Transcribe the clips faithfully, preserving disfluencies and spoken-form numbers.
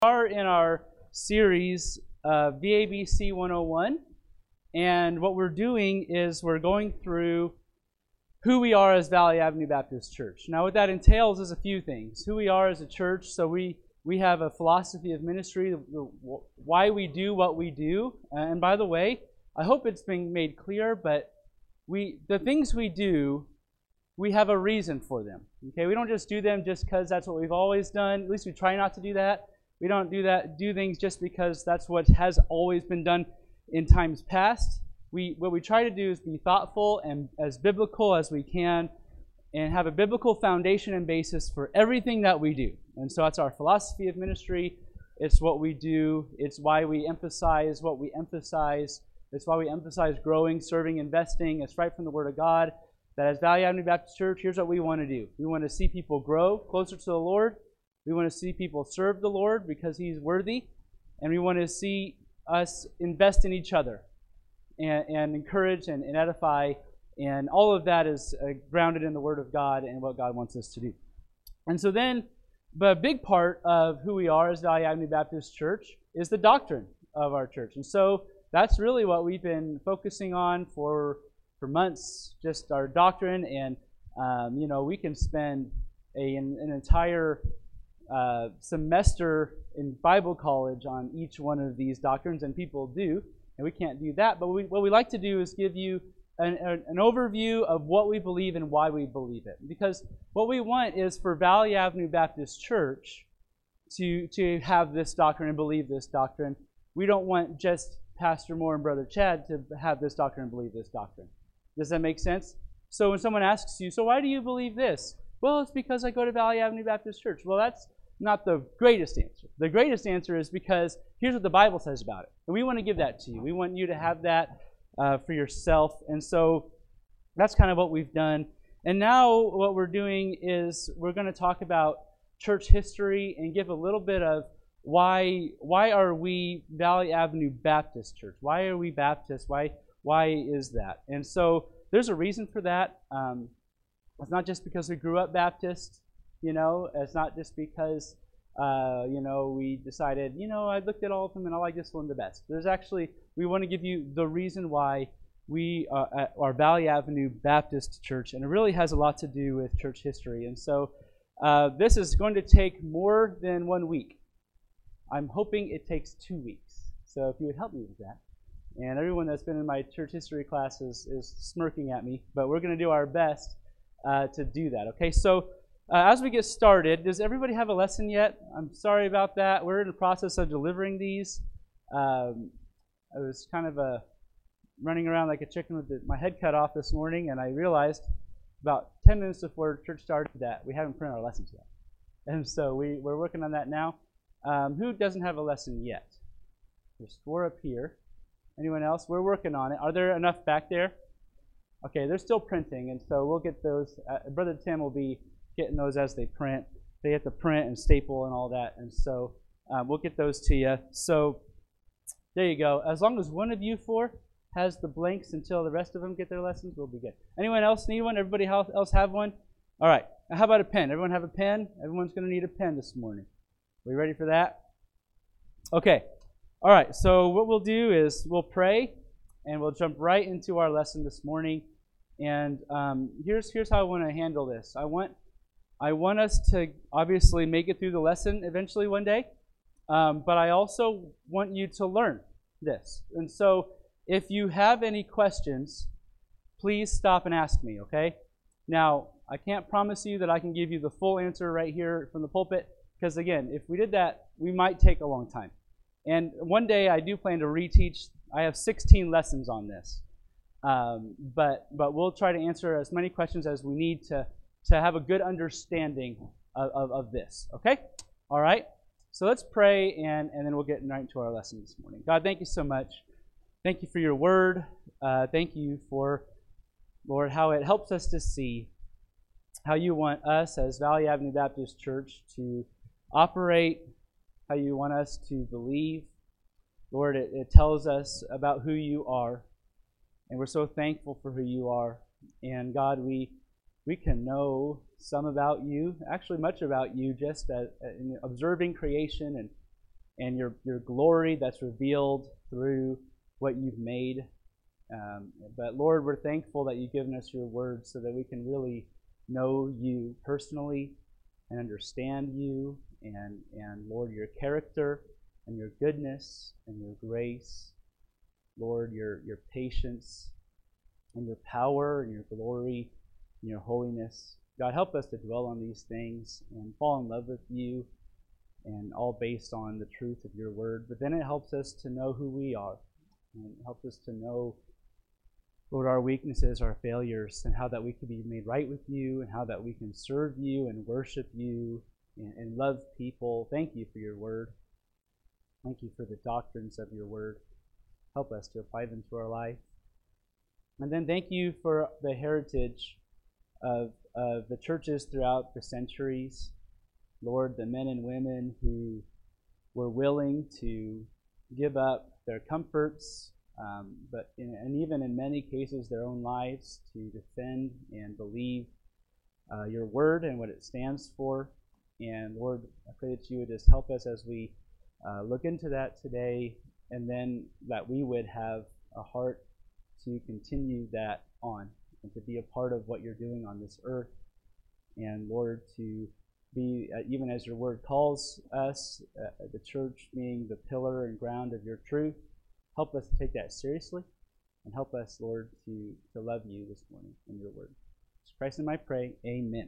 are in our series uh, V A B C one oh one, and what we're doing is we're going through who we are as Valley Avenue Baptist Church. Now what that entails is a few things. Who we are as a church, so we, we have a philosophy of ministry, why we do what we do. And by the way, I hope it's been made clear, but we the things we do, we have a reason for them. Okay, we don't just do them just because that's what we've always done. At least we try not to do that. We don't do that, do things just because that's what has always been done in times past. We, what we try to do is be thoughtful and as biblical as we can and have a biblical foundation and basis for everything that we do. And so that's our philosophy of ministry. It's what we do. It's why we emphasize what we emphasize. It's why we emphasize growing, serving, investing. It's right from the Word of God that as Valley Avenue Baptist Church, here's what we want to do. We want to see people grow closer to the Lord. We want to see people serve the Lord because He's worthy. And we want to see us invest in each other and, and encourage and, and edify. And all of that is uh, grounded in the Word of God and what God wants us to do. And so then, but a big part of who we are as Valley Avenue Baptist Church is the doctrine of our church. And so that's really what we've been focusing on for, for months, just our doctrine. And, um, you know, we can spend a, an, an entire Uh, semester in Bible college on each one of these doctrines, and people do, and we can't do that. But we, what we like to do is give you an, an, an overview of what we believe and why we believe it. Because what we want is for Valley Avenue Baptist Church to, to have this doctrine and believe this doctrine. We don't want just Pastor Moore and Brother Chad to have this doctrine and believe this doctrine. Does that make sense? So when someone asks you, so why do you believe this? Well, it's because I go to Valley Avenue Baptist Church. Well, that's not the greatest answer. The greatest answer is because here's what the Bible says about it. And we want to give that to you. We want you to have that uh, for yourself. And so that's kind of what we've done. And now what we're doing is we're going to talk about church history and give a little bit of why why are we Valley Avenue Baptist Church? Why are we Baptist? Why, why is that? And so there's a reason for that. Um, it's not just because we grew up Baptist. You know, it's not just because, uh, you know, we decided, you know, I looked at all of them and I like this one the best. There's actually, we want to give you the reason why we are at our Valley Avenue Baptist Church, and it really has a lot to do with church history. And so uh, this is going to take more than one week. I'm hoping it takes two weeks. So if you would help me with that. And everyone that's been in my church history class is, is smirking at me, but we're going to do our best uh, to do that. Okay, so Uh, as we get started, does everybody have a lesson yet? I'm sorry about that. We're in the process of delivering these. Um, I was kind of uh, running around like a chicken with the, my head cut off this morning, and I realized about ten minutes before church started that we haven't printed our lessons yet. And so we, we're working on that now. Um, who doesn't have a lesson yet? There's four up here. Anyone else? We're working on it. Are there enough back there? Okay, they're still printing, and so we'll get those. Uh, Brother Tim will be getting those as they print. They have to print and staple and all that, and so um, we'll get those to you. So there you go. As long as one of you four has the blanks until the rest of them get their lessons, we'll be good. Anyone else need one? Everybody else have one? All right. Now how about a pen? Everyone have a pen? Everyone's going to need a pen this morning. Are you ready for that? Okay. All right. So what we'll do is we'll pray, and we'll jump right into our lesson this morning. And um, here's here's how I want to handle this. I want I want us to obviously make it through the lesson eventually one day, um, but I also want you to learn this. And so if you have any questions, please stop and ask me, okay? Now, I can't promise you that I can give you the full answer right here from the pulpit, because again, if we did that, we might take a long time. And one day I do plan to reteach. I have sixteen lessons on this, um, but, but we'll try to answer as many questions as we need to to have a good understanding of, of, of this, okay? All right? So let's pray, and, and then we'll get right into our lesson this morning. God, thank you so much. Thank you for your word. Uh, thank you for, Lord, how it helps us to see how you want us as Valley Avenue Baptist Church to operate, how you want us to believe. Lord, it, it tells us about who you are, and we're so thankful for who you are. And God, we we can know some about you, actually much about you, just as, in observing creation and and your, your glory that's revealed through what you've made. Um, but Lord, we're thankful that you've given us your word so that we can really know you personally and understand you, and, and Lord, your character and your goodness and your grace. Lord, your, your patience and your power and your glory and your holiness. God, help us to dwell on these things and fall in love with you, and all based on the truth of your word. But then it helps us to know who we are, and it helps us to know, Lord, our weaknesses, our failures, and how that we can be made right with you, and how that we can serve you and worship you and, and love people. Thank you for your word. Thank you for the doctrines of your word. Help us to apply them to our life. And then thank you for the heritage of, of the churches throughout the centuries. Lord, the men and women who were willing to give up their comforts, um, but in, and even in many cases their own lives, to defend and believe uh, your word and what it stands for. And Lord, I pray that you would just help us as we uh, look into that today, and then that we would have a heart to continue that on and to be a part of what you're doing on this earth. And Lord, to be, uh, even as your word calls us, uh, the church being the pillar and ground of your truth, help us to take that seriously, and help us, Lord, to, to love you this morning in your word. In Christ's name I pray, amen.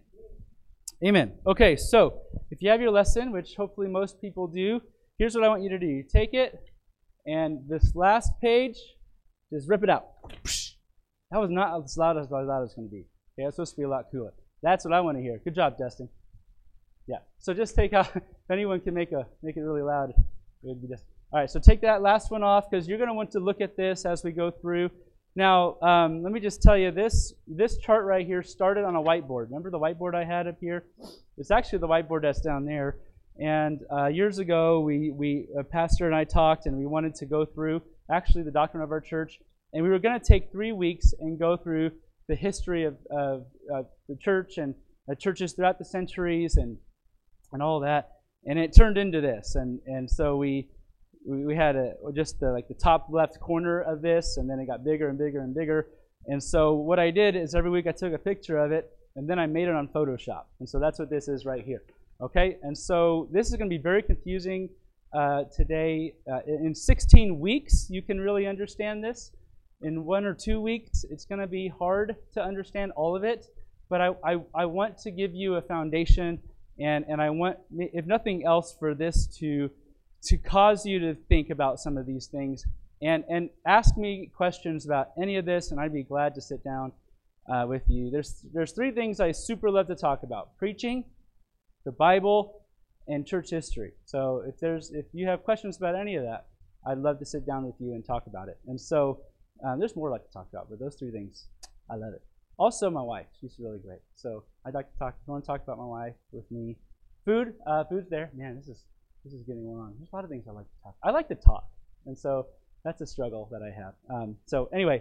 Amen. Okay, so if you have your lesson, which hopefully most people do, here's what I want you to do. You take it, and this last page, just rip it out. That was not as loud as I thought it was going to be. Okay, that's supposed to be a lot cooler. That's what I want to hear. Good job, Dustin. Yeah. So just take out. If anyone can make a make it really loud, it would be just. All right. So take that last one off, because you're going to want to look at this as we go through. Now, um, let me just tell you this. This chart right here started on a whiteboard. Remember the whiteboard I had up here? It's actually the whiteboard that's down there. And uh, years ago, we we a pastor and I talked, and we wanted to go through actually the doctrine of our church, and we were going to take three weeks and go through the history of, of, of the church and uh, churches throughout the centuries and and all that. And it turned into this, and and so we we, we had a just the, like the top left corner of this, and then it got bigger and bigger and bigger. And so what I did is every week I took a picture of it, and then I made it on Photoshop, and so that's what this is right here. Okay, and so this is going to be very confusing uh, today. Uh, in sixteen weeks, you can really understand this. In one or two weeks, it's going to be hard to understand all of it. But I, I, I want to give you a foundation, and, and I want, if nothing else, for this to to cause you to think about some of these things, and, and ask me questions about any of this, and I'd be glad to sit down uh, with you. There's, there's three things I super love to talk about: preaching, the Bible, and church history. So if there's if you have questions about any of that, I'd love to sit down with you and talk about it. And so um, there's more I'd like to talk about, but those three things, I love it. Also, my wife, she's really great. So I'd like to talk. If you want to talk about my wife with me, food, uh, food's there. Man, this is this is getting long. There's a lot of things I like to talk. I like to talk, and so that's a struggle that I have. Um, so anyway,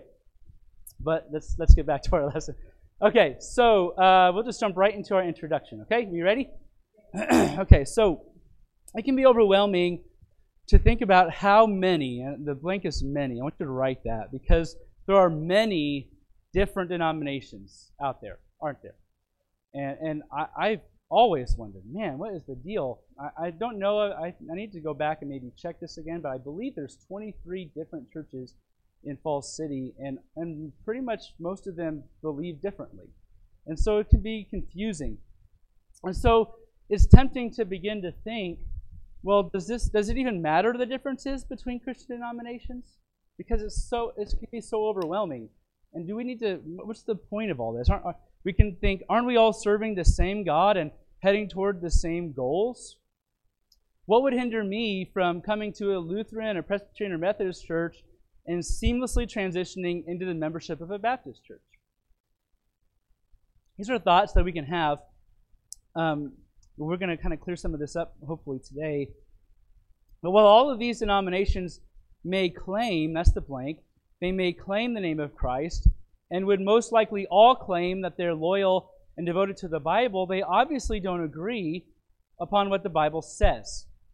but let's let's get back to our lesson. Okay, so uh, we'll just jump right into our introduction. Okay, you ready? Okay, so it can be overwhelming to think about how many, and the blank is many. I want you to write that, because there are many different denominations out there, aren't there? And and I, I've always wondered, man, what is the deal? I, I don't know. I, I need to go back and maybe check this again, but I believe there's twenty-three different churches in Falls City, and, and pretty much most of them believe differently. And so it can be confusing. And so it's tempting to begin to think, well, does this does it even matter the differences between Christian denominations? Because it's so it can be so overwhelming. And do we need to? What's the point of all this? Aren't, we can think, aren't we all serving the same God and heading toward the same goals? What would hinder me from coming to a Lutheran, or Presbyterian, or Methodist church and seamlessly transitioning into the membership of a Baptist church? These are thoughts that we can have. Um, we're going to kind of clear some of this up, hopefully, today. But while all of these denominations may claim, that's the blank, they may claim the name of Christ, and would most likely all claim that they're loyal and devoted to the Bible, they obviously don't agree upon what the Bible says.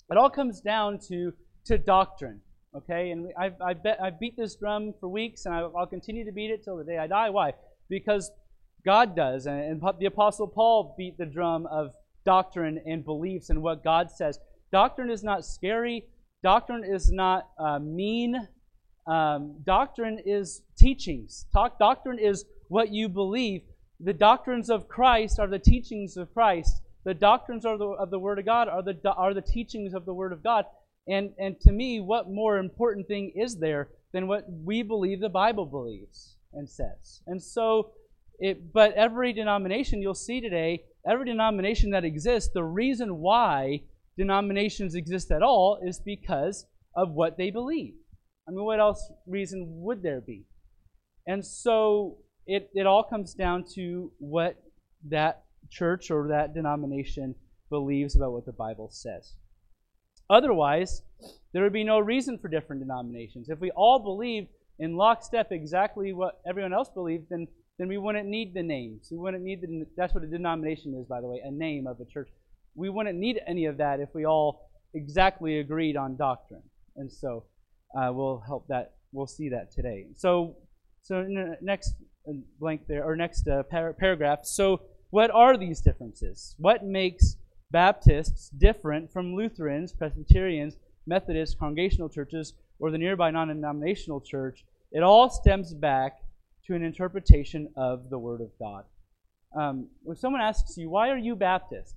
It all comes down to, to doctrine, okay? And I've, I bet, I beat this drum for weeks, and I, I'll continue to beat it till the day I die. Why? Because God does, and, and the Apostle Paul beat the drum of doctrine and beliefs and what God says. Doctrine is not scary. Doctrine is not uh, mean. Um, doctrine is teachings. Talk, doctrine is what you believe. The doctrines of Christ are the teachings of Christ. The doctrines of the, of the Word of God are the, are the teachings of the Word of God. And, and to me, what more important thing is there than what we believe the Bible believes and says? And so, it, but every denomination you'll see today, every denomination that exists, the reason why denominations exist at all is because of what they believe. I mean, what else reason would there be? And so it, it all comes down to what that church or that denomination believes about what the Bible says. Otherwise, there would be no reason for different denominations. If we all believed in lockstep exactly what everyone else believed, then, then we wouldn't need the names. We wouldn't need the, that's what a denomination is, by the way, a name of a church. We wouldn't need any of that if we all exactly agreed on doctrine. And so uh, we'll help that. We'll see that today. So, so next blank there, or next uh, par- paragraph. So, what are these differences? What makes Baptists different from Lutherans, Presbyterians, Methodists, Congregational churches, or the nearby non-denominational church? It all stems back to an interpretation of the Word of God. Um, when someone asks you, why are you Baptist?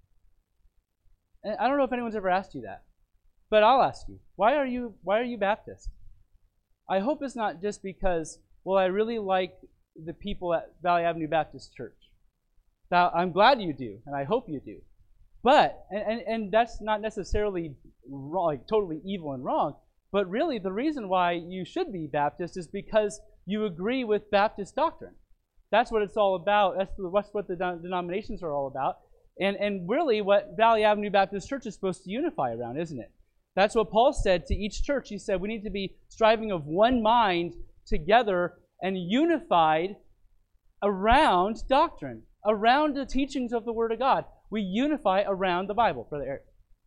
And I don't know if anyone's ever asked you that, but I'll ask you, why are you, why are you Baptist? I hope it's not just because, well, I really like the people at Valley Avenue Baptist Church. Now, I'm glad you do, and I hope you do. But, and, and, and that's not necessarily wrong, like totally evil and wrong, but really the reason why you should be Baptist is because you agree with Baptist doctrine. That's what it's all about. That's, the, that's what the denominations are all about. And, and really what Valley Avenue Baptist Church is supposed to unify around, isn't it? That's what Paul said to each church. He said we need to be striving of one mind together and unified around doctrine, around the teachings of the Word of God. We unify around the Bible. Brother Eric.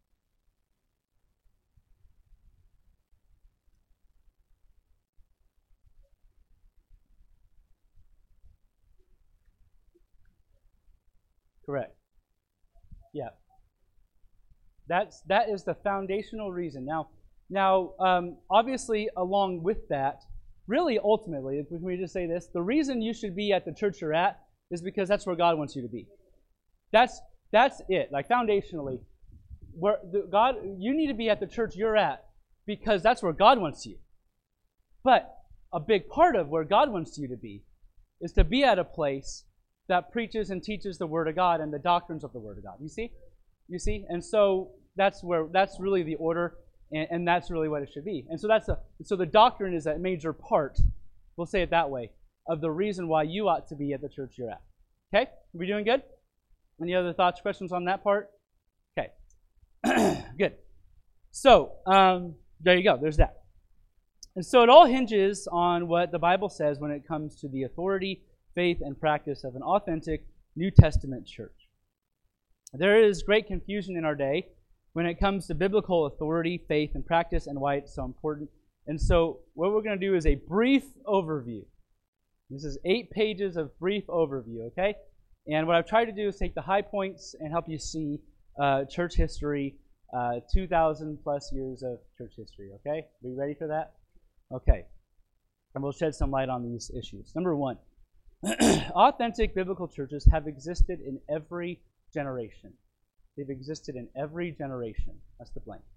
Correct. Yeah. That's, that is the foundational reason. Now, now um, obviously, along with that, really ultimately, if we just say this, the reason you should be at the church you're at is because that's where God wants you to be. That's that's it. Like foundationally, where the, God, you need to be at the church you're at because that's where God wants you. But a big part of where God wants you to be is to be at a place that preaches and teaches the Word of God and the doctrines of the Word of God. You see? You see? And so that's where that's really the order, and, and that's really what it should be. And so that's a so the doctrine is a major part, we'll say it that way, of the reason why you ought to be at the church you're at. Okay? Are we doing good? Any other thoughts, questions on that part? Okay. Good. So, um, there you go. There's that. And so it all hinges on what the Bible says when it comes to the authority, faith, and practice of an authentic New Testament church. There is great confusion in our day when it comes to biblical authority, faith, and practice, and why it's so important. And so what we're going to do is a brief overview. This is eight pages of brief overview, okay? And what I've tried to do is take the high points and help you see uh, church history, uh, two thousand plus years of church history, okay? Are you ready for that? Okay. And we'll shed some light on these issues. Number one, authentic biblical churches have existed in every generation. They've existed in every generation. That's the blank.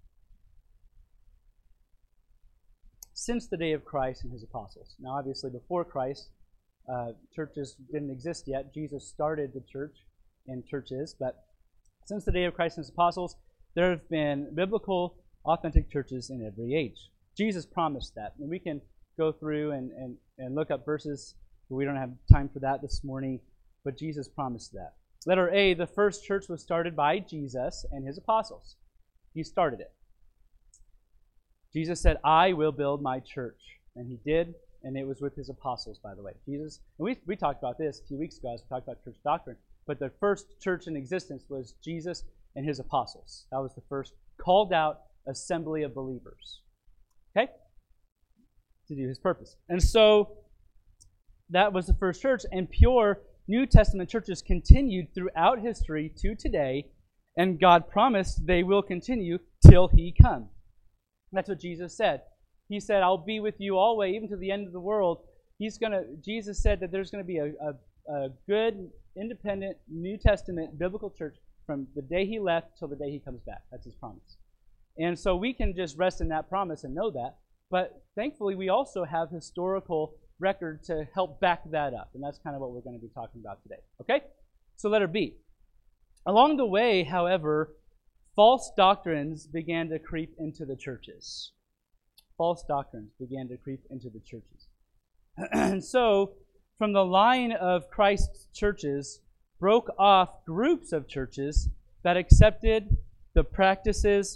Since the day of Christ and his apostles. Now, obviously, before Christ, uh, churches didn't exist yet. Jesus started the church and churches, but since the day of Christ and his apostles, there have been biblical, authentic churches in every age. Jesus promised that. And we can go through and, and, and look up verses, but we don't have time for that this morning, but Jesus promised that. Letter A, the first church was started by Jesus and his apostles. He started it. Jesus said, I will build my church. And he did, and it was with his apostles, by the way. Jesus, and we, we talked about this a few weeks ago as we talked about church doctrine, but the first church in existence was Jesus and his apostles. That was the first called out assembly of believers. Okay? To do his purpose. And so that was the first church, and pure New Testament churches continued throughout history to today, and God promised they will continue till he come. That's what Jesus said. He said, I'll be with you always, even to the end of the world. He's gonna. Jesus said that there's going to be a, a, a good, independent, New Testament, biblical church from the day he left till the day he comes back. That's his promise. And so we can just rest in that promise and know that. But thankfully, we also have historical record to help back that up. And that's kind of what we're going to be talking about today. Okay? So letter B. Along the way, however, false doctrines began to creep into the churches. False doctrines began to creep into the churches. And so, from the line of Christ's churches, broke off groups of churches that accepted the practices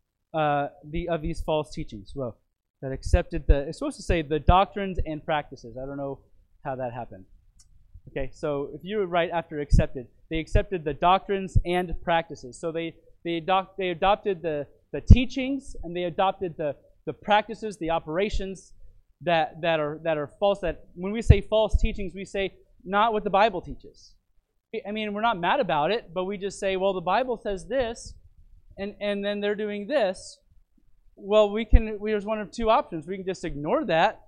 uh, the, of these false teachings. Well, that accepted the, it's supposed to say the doctrines and practices. I don't know how that happened. Okay, so if you were right after accepted, they accepted the doctrines and practices. So they they, adopt, they adopted the, the teachings, and they adopted the, the practices, the operations that, that are that are false. That when we say false teachings, we say not what the Bible teaches. I mean, we're not mad about it, but we just say, well, the Bible says this, and, and then they're doing this. Well, we can. There's one of two options. We can just ignore that,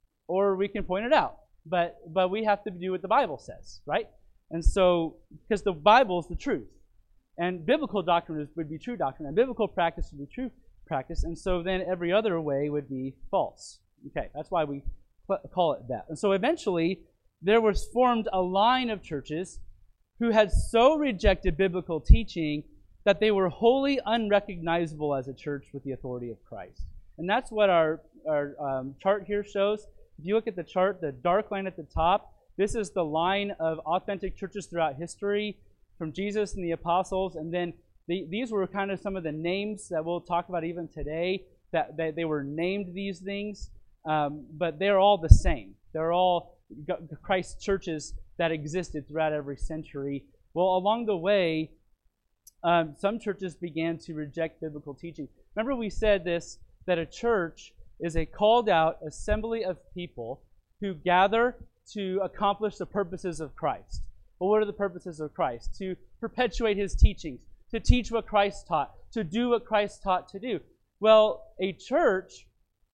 or we can point it out. But but we have to do what the Bible says, right? And so, because the Bible is the truth, and biblical doctrine is, would be true doctrine, and biblical practice would be true practice, and so then every other way would be false. Okay, that's why we call it that. And so eventually, there was formed a line of churches who had so rejected biblical teaching that they were wholly unrecognizable as a church with the authority of Christ. And that's what our, our um, chart here shows. If you look at the chart, the dark line at the top, this is the line of authentic churches throughout history from Jesus and the apostles. And then the, these were kind of some of the names that we'll talk about even today, that, that they were named these things. Um, but they're all the same. They're all Christ churches that existed throughout every century. Well, along the way, um, some churches began to reject biblical teaching. Remember we said this, that a church is a called out assembly of people who gather to accomplish the purposes of Christ. Well, what are the purposes of Christ? To perpetuate his teachings, to teach what Christ taught, to do what Christ taught to do. Well, a church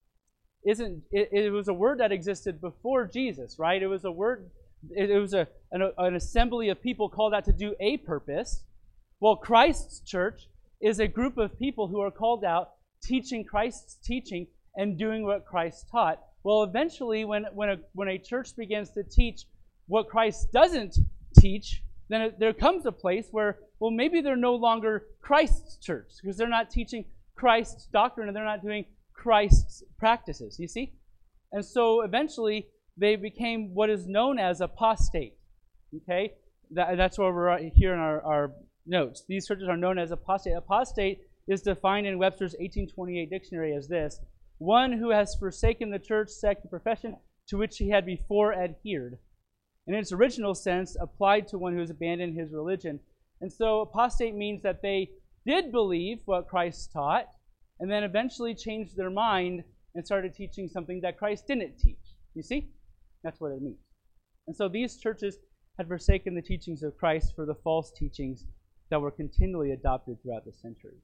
isn't, it, it was a word that existed before Jesus, right? It was a word, it, it was a, an, an assembly of people called out to do a purpose. Well, Christ's church is a group of people who are called out teaching Christ's teaching and doing what Christ taught. Well, eventually, when, when, a, when a church begins to teach what Christ doesn't teach, then it, there comes a place where, well, maybe they're no longer Christ's church because they're not teaching Christ's doctrine and they're not doing Christ's practices, you see? And so eventually, they became what is known as apostate, okay? That, that's where we're here in our, our notes. These churches are known as apostate. Apostate is defined in Webster's eighteen twenty-eight dictionary as this: one who has forsaken the church, sect, or profession to which he had before adhered. In its original sense, applied to one who has abandoned his religion. And so apostate means that they did believe what Christ taught, and then eventually changed their mind and started teaching something that Christ didn't teach. You see? That's what it means. And so these churches had forsaken the teachings of Christ for the false teachings that were continually adopted throughout the centuries.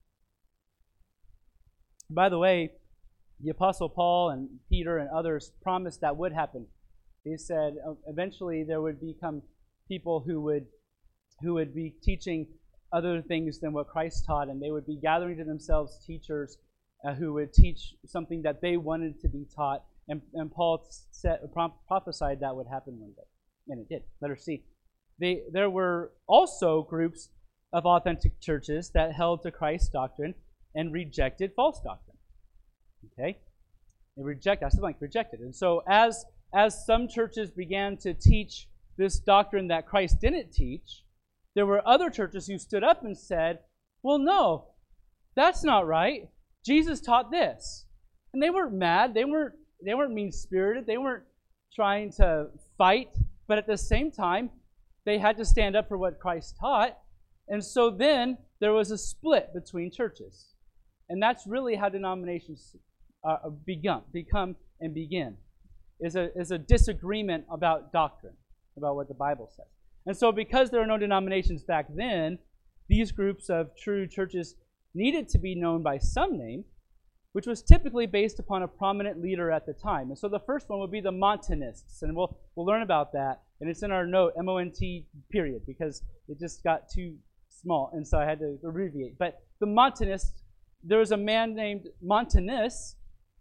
By the way, the Apostle Paul and Peter and others promised that would happen. They said eventually there would become people who would who would be teaching other things than what Christ taught, and they would be gathering to themselves teachers uh, who would teach something that they wanted to be taught. And, and Paul said, prophesied that would happen one day, and it did. Letter C. They, there were also groups of authentic churches that held to Christ's doctrine and rejected false doctrine. Okay? They reject, that's the blank, rejected. And so as, as some churches began to teach this doctrine that Christ didn't teach, there were other churches who stood up and said, well, no, that's not right. Jesus taught this. And they weren't mad. They weren't, they weren't mean-spirited. They weren't trying to fight. But at the same time, they had to stand up for what Christ taught. And so then there was a split between churches. And that's really how denominations uh, become, become and begin, is a, is a disagreement about doctrine, about what the Bible says. And so because there were no denominations back then, these groups of true churches needed to be known by some name, which was typically based upon a prominent leader at the time. And so the first one would be the Montanists, and we'll we'll learn about that. And it's in our note, M O N T period, because it just got too small, and so I had to abbreviate. But the Montanists, there was a man named Montanus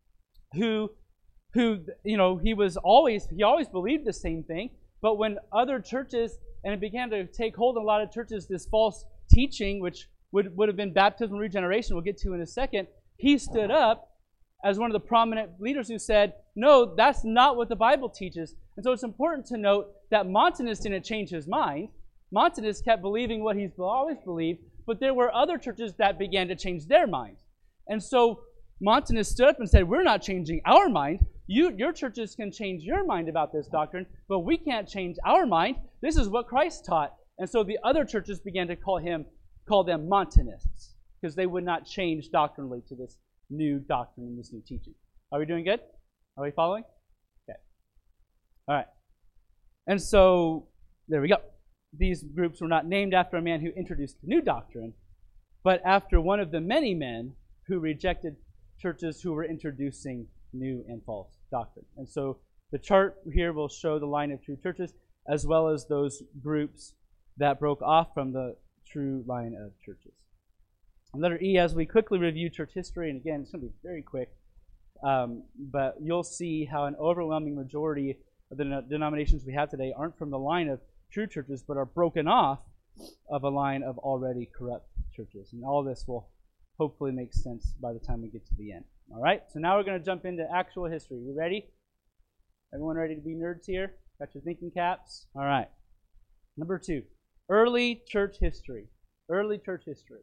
who, who you know, he was always he always believed the same thing. But when other churches, and it began to take hold in a lot of churches, this false teaching, which would would have been baptism and regeneration, we'll get to in a second. He stood up as one of the prominent leaders who said, no, that's not what the Bible teaches. And so it's important to note that Montanus didn't change his mind. Montanus kept believing what he's always believed, but there were other churches that began to change their mind. And so Montanus stood up and said, we're not changing our mind. You, your churches can change your mind about this doctrine, but we can't change our mind. This is what Christ taught. And so the other churches began to call him, call them Montanists, because they would not change doctrinally to this new doctrine and this new teaching. Are we doing good? Are we following? Okay. All right. And so, there we go. These groups were not named after a man who introduced new doctrine, but after one of the many men who rejected churches who were introducing new and false doctrine. And so, the chart here will show the line of true churches, as well as those groups that broke off from the true line of churches. Letter E, as we quickly review church history, and again, it's going to be very quick, um, but you'll see how an overwhelming majority of the denominations we have today aren't from the line of true churches, but are broken off of a line of already corrupt churches. And all this will hopefully make sense by the time we get to the end. All right, so now we're going to jump into actual history. You ready? Everyone ready to be nerds here? Got your thinking caps? All right. Number two, early church history. Early church history.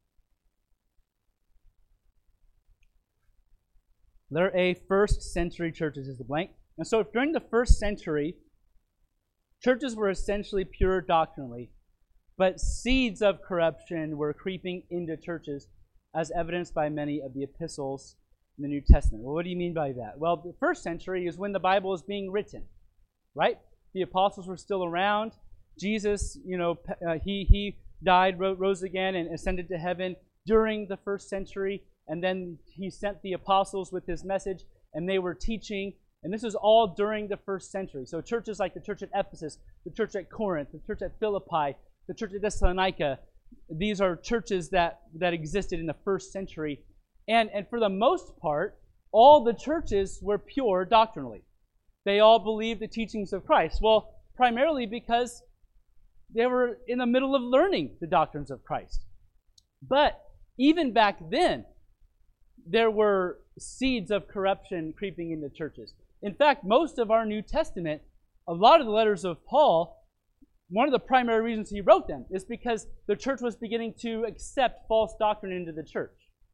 Letter A, first century churches is the blank. And so during the first century, churches were essentially pure doctrinally, but seeds of corruption were creeping into churches, as evidenced by many of the epistles in the New Testament. Well, what do you mean by that? Well, the first century is when the Bible is being written, right? The apostles were still around. Jesus, you know, uh, he, he died, rose again, and ascended to heaven during the first century. And then he sent the apostles with his message, and they were teaching. And this is all during the first century. So churches like the church at Ephesus, the church at Corinth, the church at Philippi, the church at Thessalonica, these are churches that, that existed in the first century. And, and for the most part, all the churches were pure doctrinally. They all believed the teachings of Christ. Well, primarily because they were in the middle of learning the doctrines of Christ. But even back then, there were seeds of corruption creeping into churches. In fact, most of our New Testament, a lot of the letters of Paul, one of the primary reasons he wrote them is because the church was beginning to accept false doctrine into the church.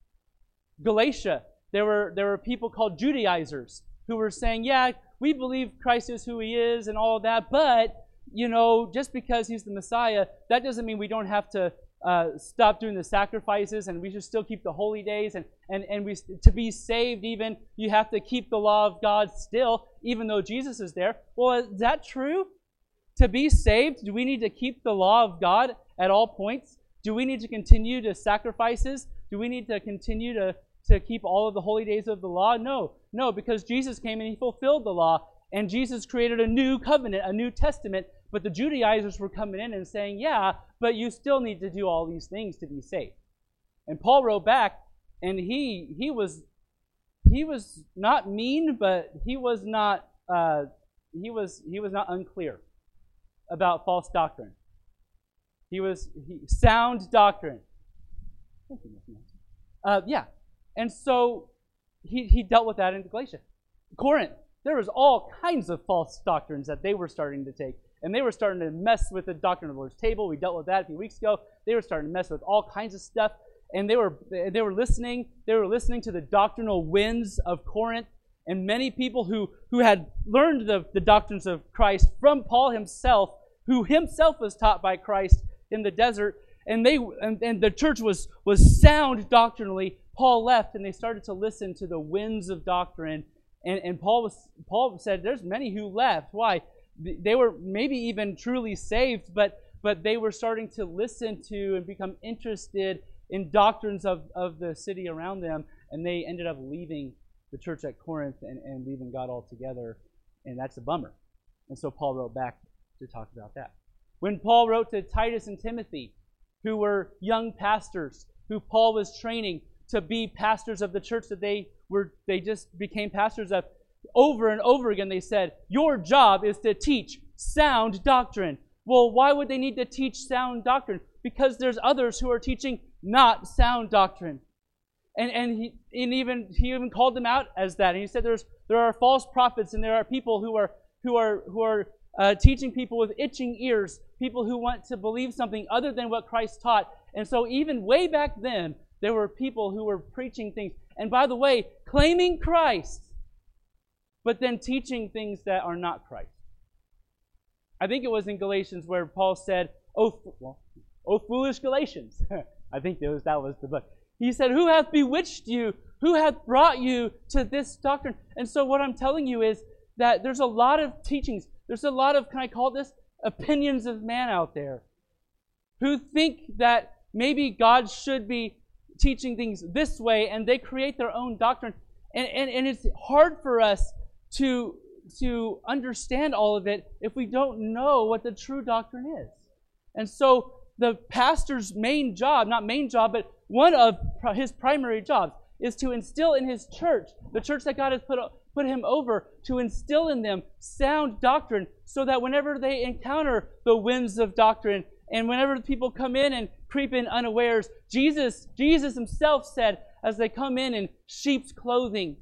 Galatia, there were, there were people called Judaizers who were saying, yeah, we believe Christ is who he is and all of that, but, you know, just because he's the Messiah, that doesn't mean we don't have to Uh, stop doing the sacrifices, and we should still keep the holy days, and, and, and we to be saved even, you have to keep the law of God still, even though Jesus is there. Well, is that true? To be saved, do we need to keep the law of God at all points? Do we need to continue to sacrifices? Do we need to continue to, to keep all of the holy days of the law? No, no, because Jesus came and he fulfilled the law, and Jesus created a new covenant, a new testament. But the Judaizers were coming in and saying, yeah, but you still need to do all these things to be saved. And Paul wrote back, and he he was he was not mean, but he was not uh, he was he was not unclear about false doctrine. He was he, sound doctrine. Uh, yeah, and so he he dealt with that in Galatia. Corinth, there was all kinds of false doctrines that they were starting to take. And they were starting to mess with the doctrine of the Lord's table. We dealt with that a few weeks ago. They were starting to mess with all kinds of stuff. And they were they were listening. They were listening to the doctrinal winds of Corinth. And many people who, who had learned the, the doctrines of Christ from Paul himself, who himself was taught by Christ in the desert. and they and, and the church was was sound doctrinally, Paul left and they started to listen to the winds of doctrine. And, and Paul was Paul said there's many who left. Why? They were maybe even truly saved, but but they were starting to listen to and become interested in doctrines of, of the city around them, and they ended up leaving the church at Corinth and, and leaving God altogether, and that's a bummer. And so Paul wrote back to talk about that. When Paul wrote to Titus and Timothy, who were young pastors, who Paul was training to be pastors of the church that they were, they just became pastors of, over and over again they said, your job is to teach sound doctrine. Well, why would they need to teach sound doctrine? Because there's others who are teaching not sound doctrine. And and he and even he even called them out as that. And he said there's there are false prophets and there are people who are who are who are uh, teaching people with itching ears, people who want to believe something other than what Christ taught. And so even way back then, there were people who were preaching things. And by the way, claiming Christ, but then teaching things that are not Christ. I think it was in Galatians where Paul said, "Oh, well, oh foolish Galatians." I think that was, that was the book. He said, "Who hath bewitched you? Who hath brought you to this doctrine?" And so what I'm telling you is that there's a lot of teachings. There's a lot of, can I call this, opinions of man out there who think that maybe God should be teaching things this way, and they create their own doctrine. And, and, and it's hard for us to, to understand all of it if we don't know what the true doctrine is. And so the pastor's main job, not main job, but one of his primary jobs is to instill in his church, the church that God has put, put him over, to instill in them sound doctrine so that whenever they encounter the winds of doctrine and whenever people come in and creep in unawares, Jesus, Jesus himself said, as they come in in sheep's clothing.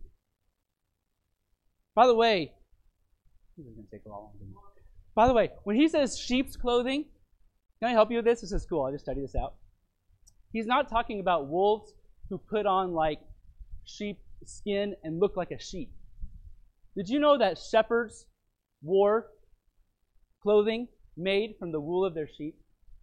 By the way, this is going to take a long time. By the way, when he says sheep's clothing, can I help you with this? This is cool. I just studied this out. He's not talking about wolves who put on like sheep skin and look like a sheep. Did you know that shepherds wore clothing made from the wool of their sheep?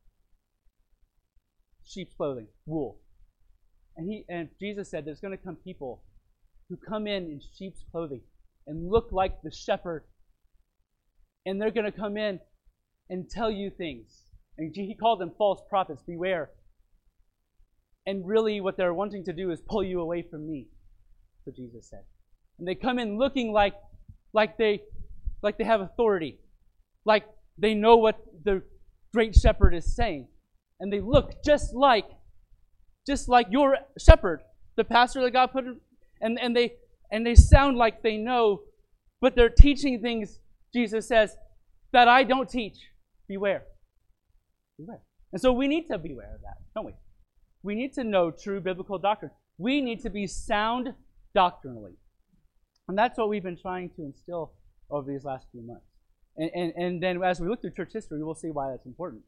Sheep's clothing, wool. And he and Jesus said there's going to come people who come in in sheep's clothing and look like the shepherd. And they're going to come in and tell you things. And he called them false prophets, beware. And really what they're wanting to do is pull you away from me, so Jesus said. And they come in looking like, like they like they have authority, like they know what the great shepherd is saying. And they look just like, just like your shepherd, the pastor that God put in, and, and they and they sound like they know, but they're teaching things, Jesus says, that I don't teach. Beware. Beware. And so we need to beware of that, don't we? We need to know true biblical doctrine. We need to be sound doctrinally. And that's what we've been trying to instill over these last few months. And, and, and then as we look through church history, we'll see why that's important.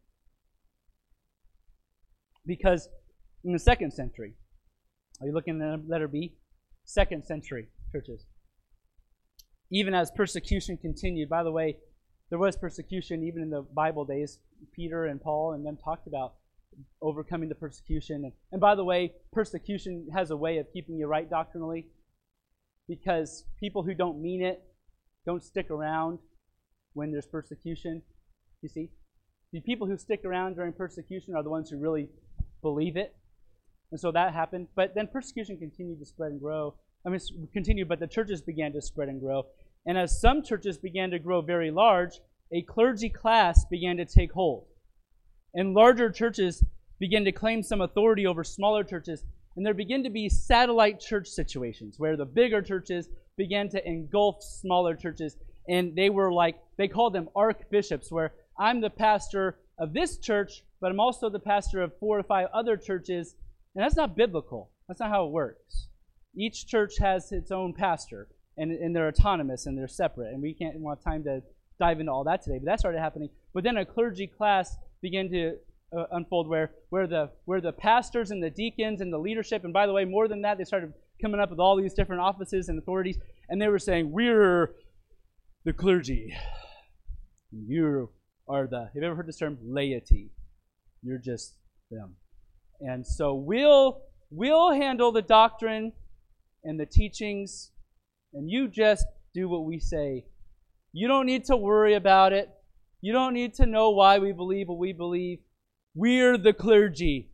Because in the second century, are you looking at letter B? Second century churches. Even as persecution continued, by the way, there was persecution even in the Bible days. Peter and Paul and them talked about overcoming the persecution. And, and by the way, persecution has a way of keeping you right doctrinally, because people who don't mean it don't stick around when there's persecution. You see? The people who stick around during persecution are the ones who really believe it. And so that happened. But then persecution continued to spread and grow. I mean, continued, but the churches began to spread and grow. And as some churches began to grow very large, a clergy class began to take hold. And larger churches began to claim some authority over smaller churches. And there began to be satellite church situations where the bigger churches began to engulf smaller churches. And they were like, they called them archbishops, where I'm the pastor of this church, but I'm also the pastor of four or five other churches. And that's not biblical. That's not how it works. Each church has its own pastor, and, and they're autonomous and they're separate. And we can't want time to dive into all that today, but that started happening. But then a clergy class began to uh, unfold where, where, the, where the pastors and the deacons and the leadership, and by the way, more than that, they started coming up with all these different offices and authorities, and they were saying, we're the clergy. You are the, have you ever heard this term, laity? You're just them. And so we'll we'll handle the doctrine and the teachings, and you just do what we say. You don't need to worry about it. You don't need to know why we believe what we believe. We're the clergy.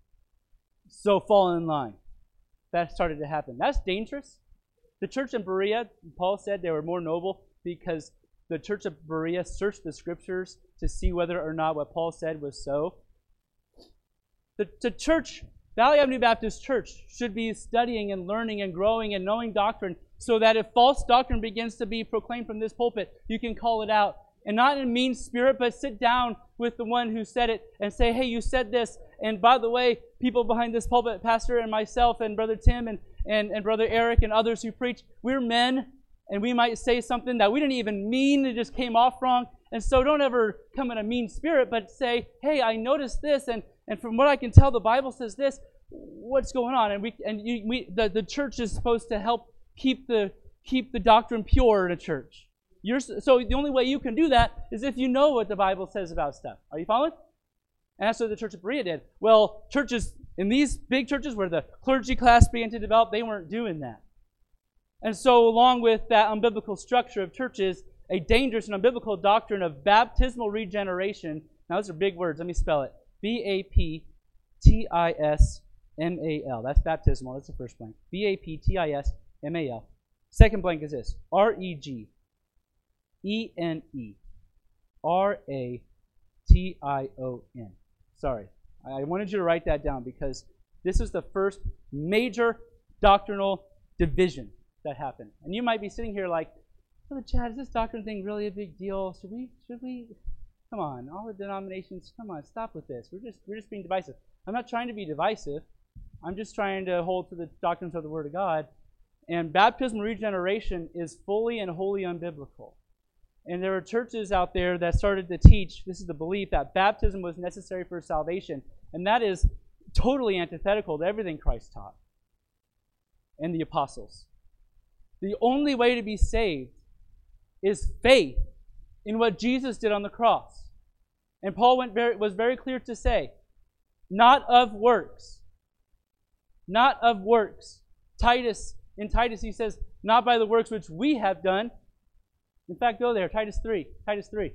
So fall in line. That started to happen. That's dangerous. The church in Berea, Paul said they were more noble because the church of Berea searched the scriptures to see whether or not what Paul said was so. The, the church, Valley Avenue Baptist Church, should be studying and learning and growing and knowing doctrine so that if false doctrine begins to be proclaimed from this pulpit, you can call it out. And not in a mean spirit, but sit down with the one who said it and say, hey, you said this. And by the way, people behind this pulpit, Pastor and myself and Brother Tim and, and, and Brother Eric and others who preach, we're men and we might say something that we didn't even mean. It just came off wrong. And so don't ever come in a mean spirit, but say, hey, I noticed this. And, and from what I can tell, the Bible says this. What's going on? And we and you, we the, the church is supposed to help keep the keep the doctrine pure in a church. You're, so the only way you can do that is if you know what the Bible says about stuff. Are you following? And that's what the church of Berea did. Well, churches, in these big churches where the clergy class began to develop, they weren't doing that. And so along with that unbiblical structure of churches, a dangerous and unbiblical doctrine of baptismal regeneration. Now, those are big words. Let me spell it. B A P T I S M A L. That's baptismal. That's the first blank. B A P T I S M A L. Second blank is this. R E G E N E R A T I O N. Sorry. I wanted you to write that down because this is the first major doctrinal division that happened. And you might be sitting here like, Brother Chad, is this doctrine thing really a big deal? Should we, should we, come on, all the denominations, come on, stop with this. We're just, we're just being divisive. I'm not trying to be divisive. I'm just trying to hold to the doctrines of the Word of God. And baptismal regeneration is fully and wholly unbiblical. And there were churches out there that started to teach, this is the belief, that baptism was necessary for salvation. And that is totally antithetical to everything Christ taught and the apostles. The only way to be saved is faith in what Jesus did on the cross. And Paul went very, was very clear to say, not of works. Not of works. Titus, in Titus he says, not by the works which we have done. In fact, go there, Titus three. Titus three.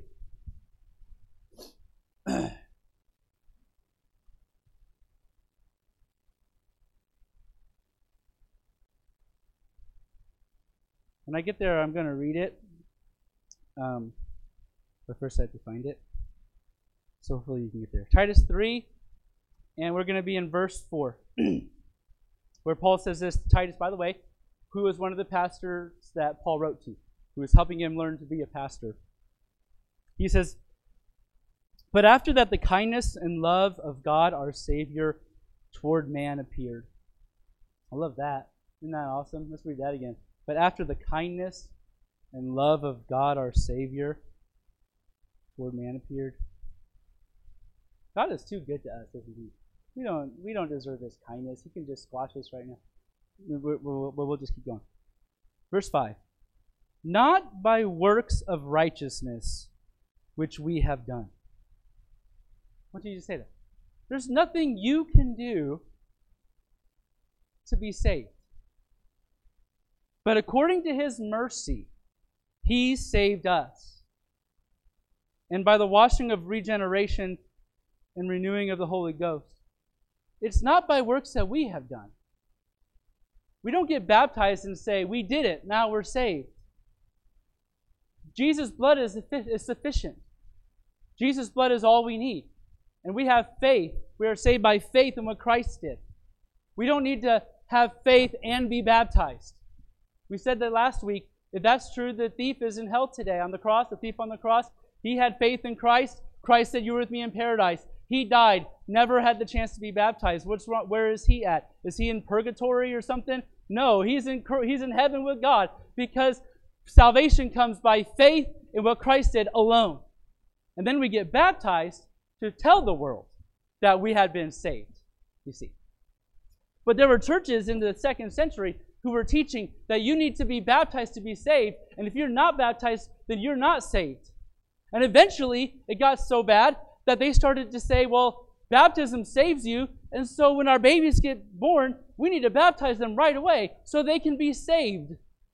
When I get there, I'm going to read it. Um, but first I have to find it. So hopefully you can get there. Titus three, and we're going to be in verse four. Where Paul says this to Titus, by the way, who was one of the pastors that Paul wrote to, who was helping him learn to be a pastor. He says, but after that the kindness and love of God our Savior toward man appeared. I love that. Isn't that awesome? Let's read that again. But after the kindness and love of God our Savior toward man appeared. God is too good to us, isn't he? We don't, we don't deserve his kindness. He can just squash us right now. We'll, we'll, we'll just keep going. Verse five. Not by works of righteousness which we have done. I want you to say that. There's nothing you can do to be saved. But according to his mercy, he saved us. And by the washing of regeneration and renewing of the Holy Ghost. It's not by works that we have done. We don't get baptized and say, we did it, now we're saved. Jesus' blood is sufficient. Jesus' blood is all we need. And we have faith. We are saved by faith in what Christ did. We don't need to have faith and be baptized. We said that last week. If that's true, the thief is in hell today on the cross. The thief on the cross, he had faith in Christ. Christ said, you were with me in paradise. He died, never had the chance to be baptized. What's wrong? Where is he at? Is he in purgatory or something? No, he's in, he's in heaven with God because salvation comes by faith in what Christ did alone. And then we get baptized to tell the world that we had been saved, you see. But there were churches in the second century who were teaching that you need to be baptized to be saved, and if you're not baptized, then you're not saved. And eventually, it got so bad that they started to say, well, baptism saves you, and so when our babies get born, we need to baptize them right away so they can be saved.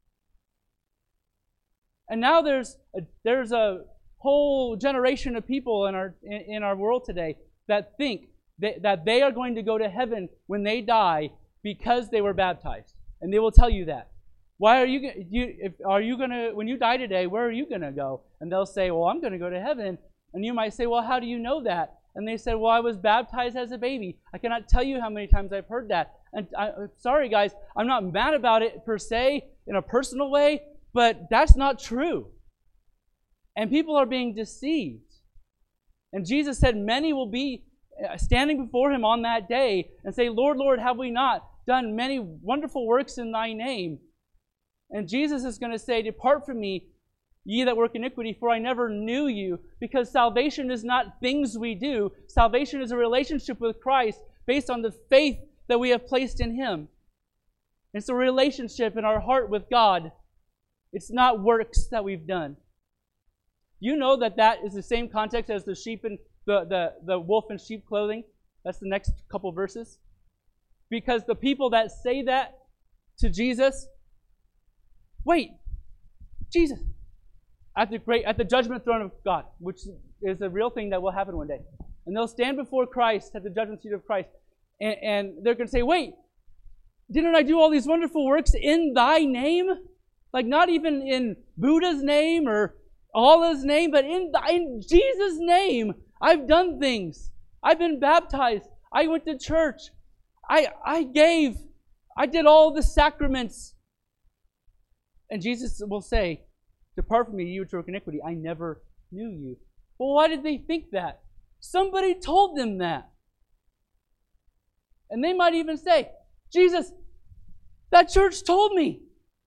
And now there's a, there's a whole generation of people in our in, in our world today that think that, that they are going to go to heaven when they die because they were baptized, and they will tell you that. Why are you, you if, are you going to, when you die today, where are you going to go? And they'll say, well, I'm going to go to heaven. And you might say, well, how do you know that? And they said, well, I was baptized as a baby. I cannot tell you how many times I've heard that. And I, sorry, guys, I'm not mad about it per se in a personal way, but that's not true. And people are being deceived. And Jesus said many will be standing before him on that day and say, Lord, Lord, have we not done many wonderful works in thy name? And Jesus is going to say, depart from me, ye that work iniquity, for I never knew you. Because salvation is not things we do. Salvation is a relationship with Christ based on the faith that we have placed in him. It's a relationship in our heart with God. It's not works that we've done. You know that that is the same context as the sheep and the, the, the wolf in sheep clothing. That's the next couple verses. Because the people that say that to Jesus, wait, Jesus, at the great at the judgment throne of God, which is a real thing that will happen one day. And they'll stand before Christ at the judgment seat of Christ. And, and they're going to say, wait, didn't I do all these wonderful works in thy name? Like not even in Buddha's name or Allah's name, but in, in Jesus' name, I've done things. I've been baptized. I went to church. I, I gave. I did all the sacraments. And Jesus will say, depart from me, you which work iniquity. I never knew you. Well, why did they think that? Somebody told them that. And they might even say, Jesus, that church told me.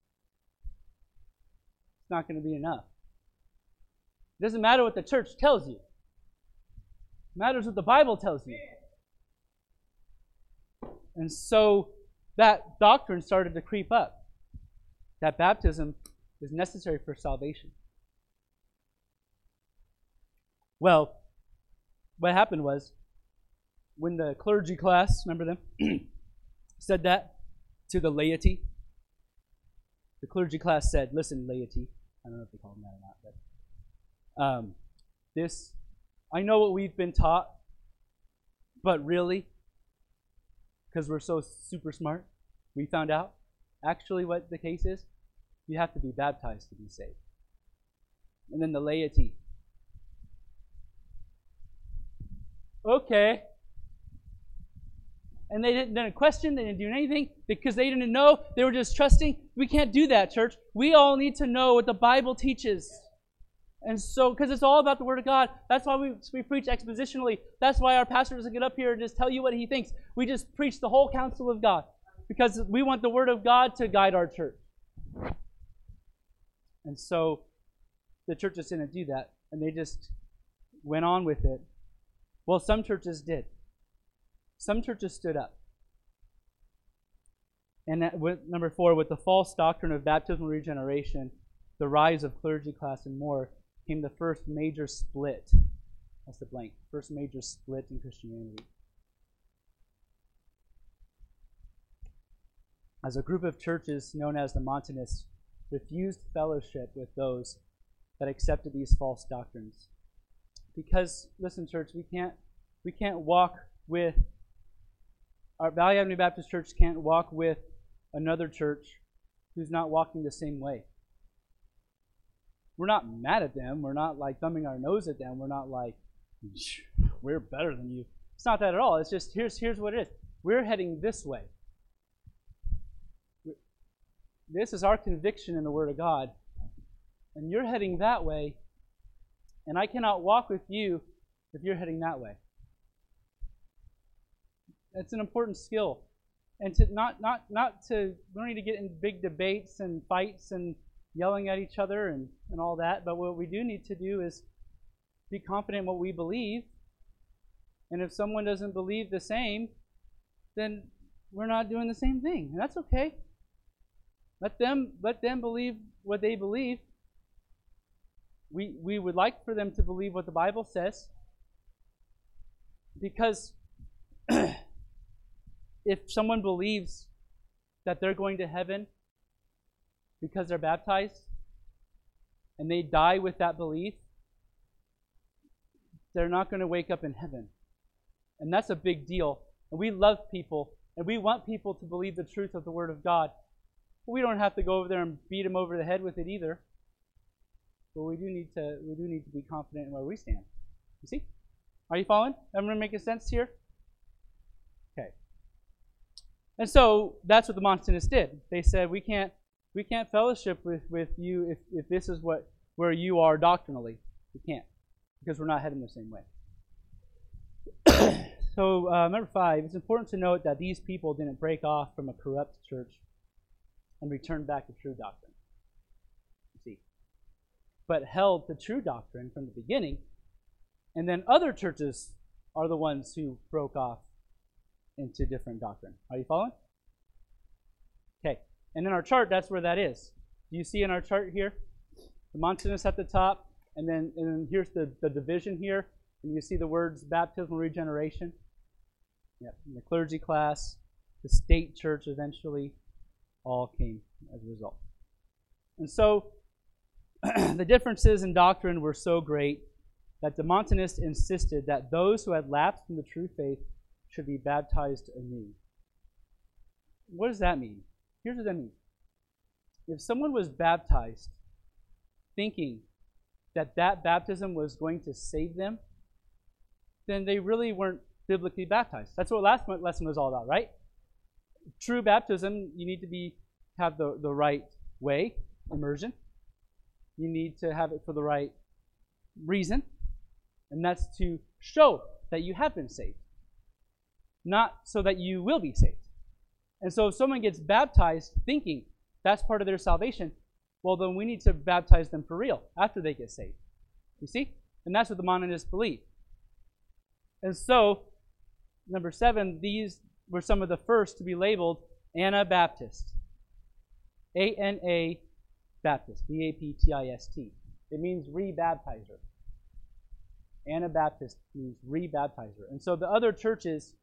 It's not going to be enough. It doesn't matter what the church tells you. It matters what the Bible tells you. And so that doctrine started to creep up. That baptism is necessary for salvation. Well, what happened was, when the clergy class, remember them, said that to the laity, the clergy class said, listen, laity, I don't know if they call them that or not, but um, this, I know what we've been taught, but really, because we're so super smart, we found out actually what the case is. You have to be baptized to be saved. And then the laity, okay. And they didn't, didn't question, they didn't do anything because they didn't know. They were just trusting. We can't do that, church. We all need to know what the Bible teaches. And so, because it's all about the Word of God, that's why we, we preach expositionally. That's why our pastor doesn't get up here and just tell you what he thinks. We just preach the whole counsel of God because we want the Word of God to guide our church. And so, the churches didn't do that, and they just went on with it. Well, some churches did. Some churches stood up. And that, with, number four, with the false doctrine of baptismal regeneration, the rise of clergy class and more, came the first major split. That's the blank. First major split in Christianity. As a group of churches known as the Montanists refused fellowship with those that accepted these false doctrines. Because, listen, church, we can't we can't walk with our Valley Avenue Baptist Church can't walk with another church who's not walking the same way. We're not mad at them. We're not like thumbing our nose at them. We're not like, we're better than you. It's not that at all. It's just, here's, here's what it is. We're heading this way. This is our conviction in the Word of God. And you're heading that way. And I cannot walk with you if you're heading that way. It's an important skill. And to not, not, not to, we don't need to get in big debates and fights and yelling at each other and, and all that, but what we do need to do is be confident in what we believe. And if someone doesn't believe the same, then we're not doing the same thing. And that's okay. Let them let them believe what they believe. We we would like for them to believe what the Bible says, because if someone believes that they're going to heaven because they're baptized, and they die with that belief, they're not going to wake up in heaven. And that's a big deal. And we love people, and we want people to believe the truth of the Word of God. But we don't have to go over there and beat them over the head with it either. But we do need to we do need to be confident in where we stand. You see? Are you following? Everyone making sense here? Okay. And so that's what the Montanists did. They said we can't we can't fellowship with, with you if, if this is what where you are doctrinally. We can't, because we're not heading the same way. So uh, number five, it's important to note that these people didn't break off from a corrupt church and return back to true doctrine. You see, but held to true doctrine from the beginning, and then other churches are the ones who broke off into different doctrine. Are you following? Okay, and in our chart, that's where that is. Do you see in our chart here? The Montanists at the top, and then and then here's the, the division here, and you see the words baptismal regeneration. Yep, and the clergy class, the state church eventually, all came as a result. And so the differences in doctrine were so great that the Montanists insisted that those who had lapsed from the true faith should be baptized anew. What does that mean? Here's what that means. If someone was baptized thinking that that baptism was going to save them, then they really weren't biblically baptized. That's what last lesson was all about, right? True baptism, you need to be have the, the right way, immersion. You need to have it for the right reason, and that's to show that you have been saved, not so that you will be saved. And so if someone gets baptized thinking that's part of their salvation, well, then we need to baptize them for real after they get saved. You see? And that's what the Montanists believe. And so, number seven, these were some of the first to be labeled Anabaptist. A N A Baptist. B A P T I S T. It means rebaptizer. Anabaptist means rebaptizer. And so the other churches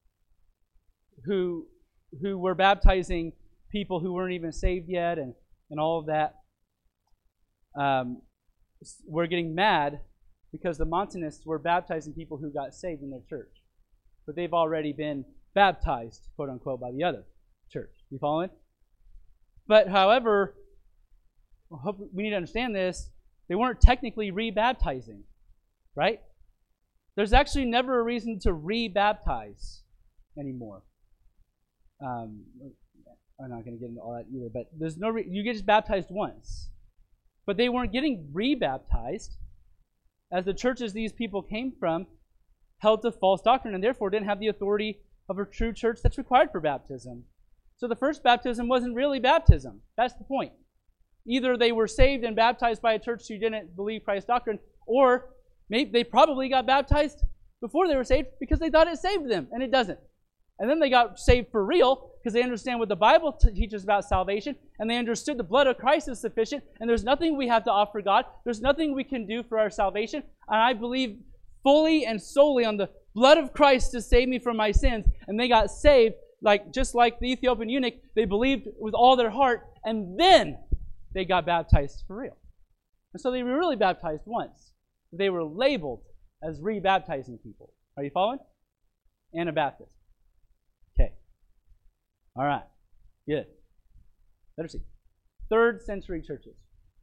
who who were baptizing people who weren't even saved yet and, and all of that um, were getting mad because the Montanists were baptizing people who got saved in their church. But they've already been baptized, quote unquote, by the other church. You following? But however, we need to understand this, they weren't technically rebaptizing, right? There's actually never a reason to rebaptize anymore. Um, I'm not going to get into all that either, but there's no re- you get just baptized once. But they weren't getting rebaptized, as the churches these people came from held to false doctrine and therefore didn't have the authority of a true church that's required for baptism. So the first baptism wasn't really baptism. That's the point. Either they were saved and baptized by a church who didn't believe Christ's doctrine, or maybe they probably got baptized before they were saved because they thought it saved them, and it doesn't. And then they got saved for real because they understand what the Bible t- teaches about salvation, and they understood the blood of Christ is sufficient, and there's nothing we have to offer God. There's nothing we can do for our salvation, and I believe fully and solely on the blood of Christ to save me from my sins. And they got saved, like just like the Ethiopian eunuch. They believed with all their heart, and then they got baptized for real. And so they were really baptized once. They were labeled as rebaptizing people. Are you following? Anabaptist. Okay. All right. Good. Better see. Third century churches.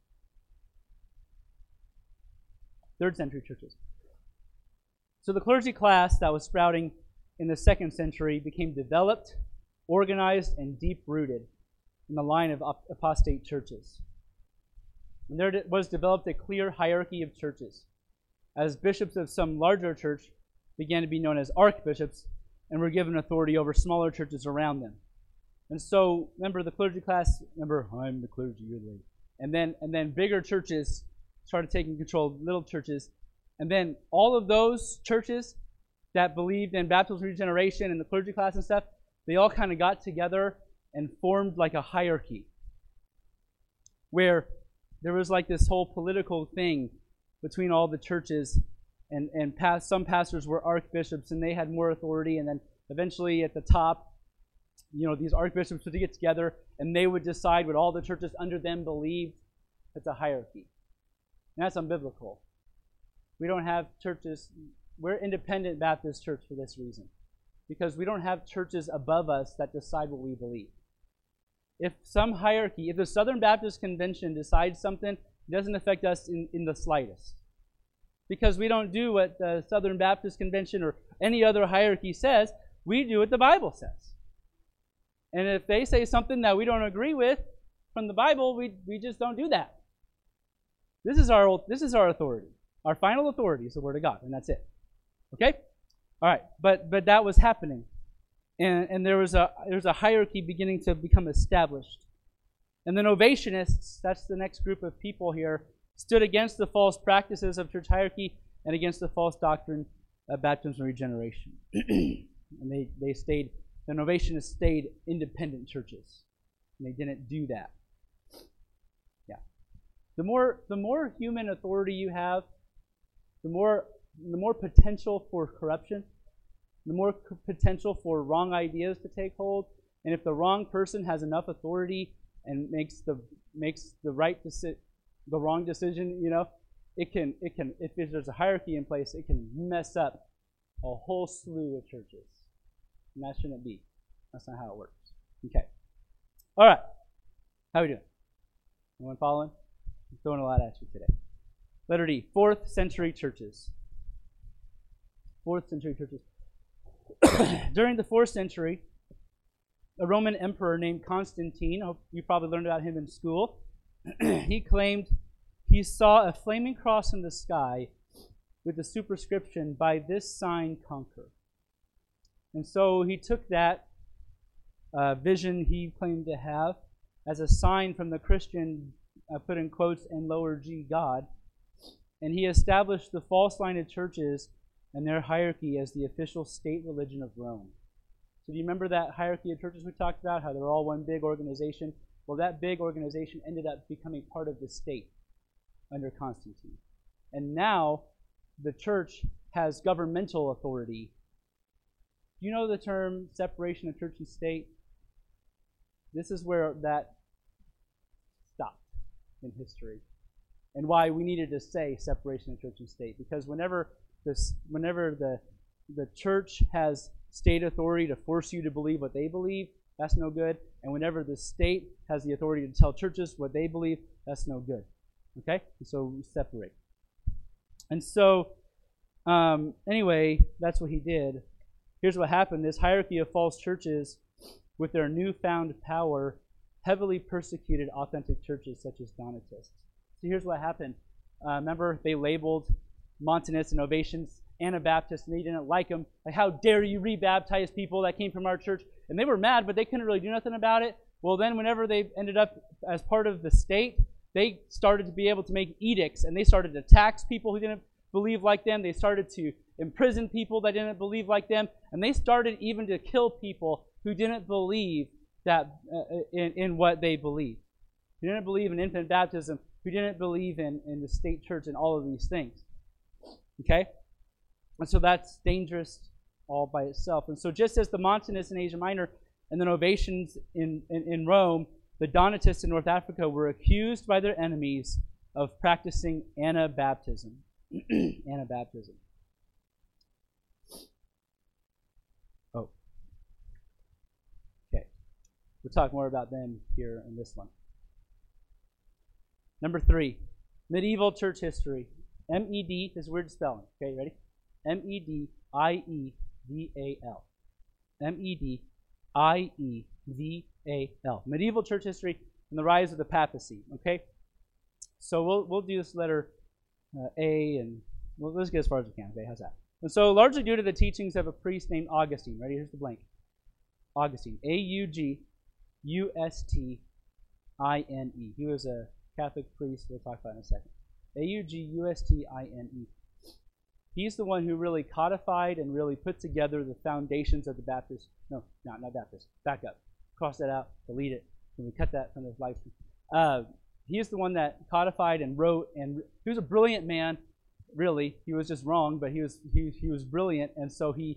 Third century churches. So the clergy class that was sprouting in the second century became developed, organized, and deep-rooted in the line of apostate churches. And there was developed a clear hierarchy of churches, as bishops of some larger church began to be known as archbishops and were given authority over smaller churches around them. And so, remember the clergy class, remember, I'm the clergy, you're the lady. And then, and then bigger churches started taking control of little churches. And then all of those churches that believed in baptismal regeneration and the clergy class and stuff, they all kind of got together and formed like a hierarchy where there was like this whole political thing between all the churches, and, and past, some pastors were archbishops and they had more authority, and then eventually at the top, you know, these archbishops would get together and they would decide what all the churches under them believed. It's a hierarchy. And that's unbiblical. We don't have churches. We're independent Baptist church for this reason. Because we don't have churches above us that decide what we believe. If some hierarchy, if the Southern Baptist Convention decides something, it doesn't affect us in, in the slightest. Because we don't do what the Southern Baptist Convention or any other hierarchy says. We do what the Bible says. And if they say something that we don't agree with from the Bible, we, we just don't do that. This is our this is our authority. Our final authority is the Word of God, and that's it. Okay? All right, but but that was happening. And, and there was a there was a hierarchy beginning to become established. And the Novatianists, that's the next group of people here, stood against the false practices of church hierarchy and against the false doctrine of baptism and regeneration. And they, they stayed, the Novatianists stayed independent churches. And they didn't do that. Yeah. The more the more human authority you have, the more the more potential for corruption, the more c- potential for wrong ideas to take hold. And if the wrong person has enough authority and makes the makes the right deci- the wrong decision, you know, it can it can if there's a hierarchy in place, it can mess up a whole slew of churches. And that shouldn't be. That's not how it works. Okay. All right. How are we doing? Anyone following? I'm throwing a lot at you today. Letter D, fourth century churches. Fourth century churches. During the fourth century, a Roman emperor named Constantine, you probably learned about him in school, he claimed he saw a flaming cross in the sky with the superscription, "By this sign conquer." And so he took that uh, vision he claimed to have as a sign from the Christian, uh, put in quotes, and lower G, God, and he established the false line of churches and their hierarchy as the official state religion of Rome. So do you remember that hierarchy of churches we talked about, how they're all one big organization? Well, that big organization ended up becoming part of the state under Constantine. And now the church has governmental authority. Do you know the term separation of church and state? This is where that stopped in history. And why we needed to say separation of church and state. Because whenever this, whenever the the church has state authority to force you to believe what they believe, that's no good. And whenever the state has the authority to tell churches what they believe, that's no good. Okay? And so we separate. And so, um, anyway, that's what he did. Here's what happened. This hierarchy of false churches, with their newfound power, heavily persecuted authentic churches such as Donatists. So here's what happened. Uh, remember, they labeled Montanists and Novatians Anabaptists, and they didn't like them. Like, how dare you rebaptize people that came from our church? And they were mad, but they couldn't really do nothing about it. Well, then whenever they ended up as part of the state, they started to be able to make edicts, and they started to tax people who didn't believe like them. They started to imprison people that didn't believe like them, and they started even to kill people who didn't believe that uh, in, in what they believed. Who didn't believe in infant baptism, who didn't believe in, in the state church and all of these things. Okay? And so that's dangerous all by itself. And so just as the Montanists in Asia Minor and the Novatians in, in, in Rome, the Donatists in North Africa were accused by their enemies of practicing Anabaptism. Anabaptism. Oh. Okay. We'll talk more about them here in this one. Number three, medieval church history. M E D is weird spelling. Okay, ready? M E D I E V A L. M E D I E V A L. Medieval church history and the rise of the papacy. Okay? So we'll we'll do this letter uh, A, and well, let's get as far as we can. Okay, how's that? And so largely due to the teachings of a priest named Augustine. Ready? Here's the blank. Augustine. A U G U S T I N E. He was a Catholic priest. We'll talk about it in a second. A U G U S T I N E. He's the one who really codified and really put together the foundations of the Baptist. No, not, not Baptist. Back up. Cross that out. Delete it. Can we cut that from the live stream? Uh, he's the one that codified and wrote, and he was a brilliant man. Really, he was just wrong, but he was he he was brilliant, and so he